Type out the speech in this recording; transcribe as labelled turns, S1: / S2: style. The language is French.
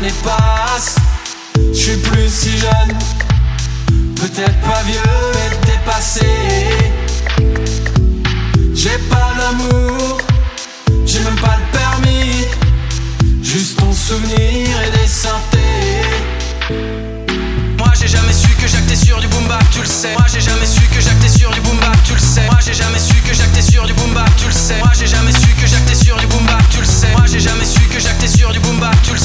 S1: années passent, je suis plus si jeune, peut-être pas vieux mais dépassé. J'ai pas d'amour, j'ai même pas le permis, juste ton souvenir et des synthés.
S2: Moi j'ai jamais su que j'actais sur du boom bap, tu le sais. Moi j'ai jamais su